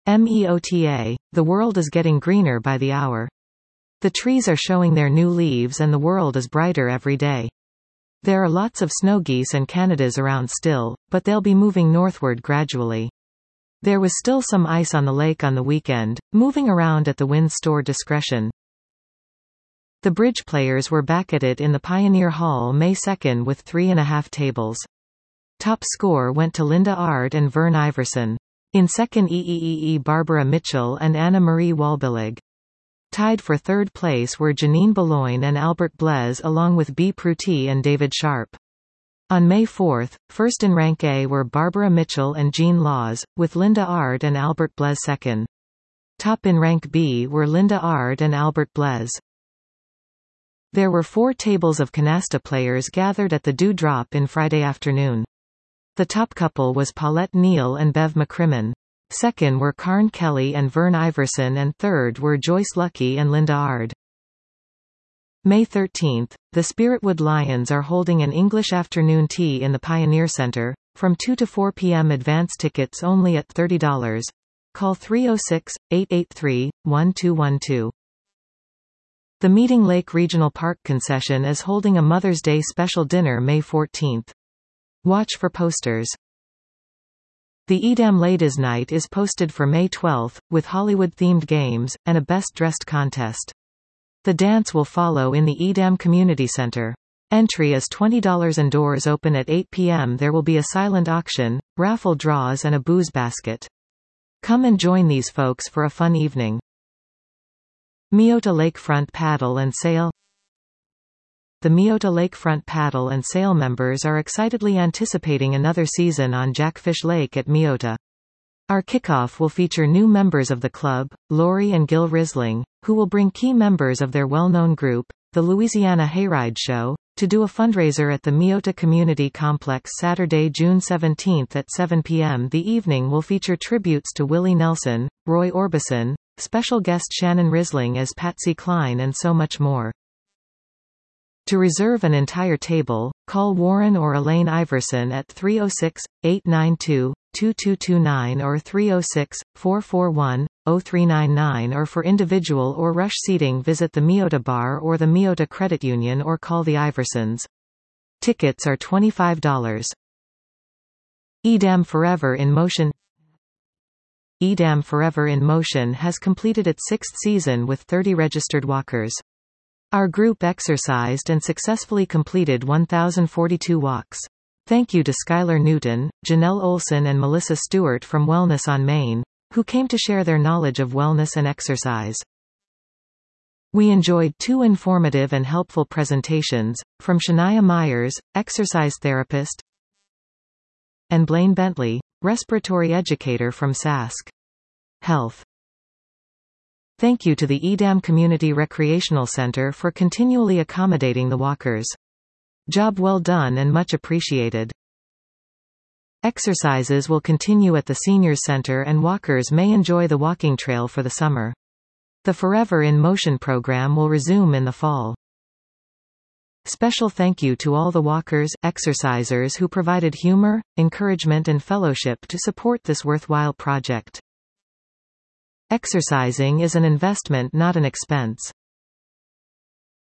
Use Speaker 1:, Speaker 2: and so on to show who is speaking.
Speaker 1: MEOTA, the world is getting greener by the hour. The trees are showing their new leaves and the world is brighter every day. There are lots of snow geese and Canadas around still, but they'll be moving northward gradually. There was still some ice on the lake on the weekend, moving around at the wind's store discretion. The bridge players were back at it in the Pioneer Hall May 2 with 3.5 tables. Top score went to Linda Ard and Vern Iverson. In second Barbara Mitchell and Anna Marie Walbillig. Tied for third place were Janine Boulogne and Albert Blaise along with B. Prutti and David Sharp. On May 4, first in rank A were Barbara Mitchell and Jean Laws, with Linda Ard and Albert Blaise second. Top in rank B were Linda Ard and Albert Blaise. There were 4 tables of canasta players gathered at the Dew Drop in Friday afternoon. The top couple was Paulette Neal and Bev McCrimmon. Second were Karn Kelly and Vern Iverson and third were Joyce Lucky and Linda Ard. May 13, the Spiritwood Lions are holding an English afternoon tea in the Pioneer Center, from 2 to 4 p.m. advance tickets only at $30. Call 306-883-1212. The Meeting Lake Regional Park Concession is holding a Mother's Day special dinner May 14. Watch for posters. The Edam Ladies Night is posted for May 12, with Hollywood-themed games, and a best-dressed contest. The dance will follow in the Edam Community Center. Entry is $20 and doors open at 8 p.m. There will be a silent auction, raffle draws and a booze basket. Come and join these folks for a fun evening. Meota Lakefront Paddle and Sail. The Meota Lakefront Paddle and Sail members are excitedly anticipating another season on Jackfish Lake at Meota. Our kickoff will feature new members of the club, Lori and Gil Risling, who will bring key members of their well-known group, the Louisiana Hayride Show, to do a fundraiser at the Meota Community Complex Saturday, June 17 at 7 p.m. The evening will feature tributes to Willie Nelson, Roy Orbison, special guest Shannon Risling as Patsy Cline and so much more. To reserve an entire table, call Warren or Elaine Iverson at 306-892-2229 or 306-441-0399 or for individual or rush seating visit the Meota Bar or the Meota Credit Union or call the Iversons. Tickets are $25. Edam Forever in Motion. Edam Forever in Motion has completed its 6th season with 30 registered walkers. Our group exercised and successfully completed 1,042 walks. Thank you to Skylar Newton, Janelle Olson and Melissa Stewart from Wellness on Main, who came to share their knowledge of wellness and exercise. We enjoyed 2 informative and helpful presentations, from Shania Myers, exercise therapist, and Blaine Bentley, respiratory educator from Sask Health. Thank you to the Edam Community Recreational Center for continually accommodating the walkers. Job well done and much appreciated. Exercises will continue at the Seniors Center and walkers may enjoy the walking trail for the summer. The Forever in Motion program will resume in the fall. Special thank you to all the walkers, exercisers who provided humor, encouragement and fellowship to support this worthwhile project. Exercising is an investment, not an expense.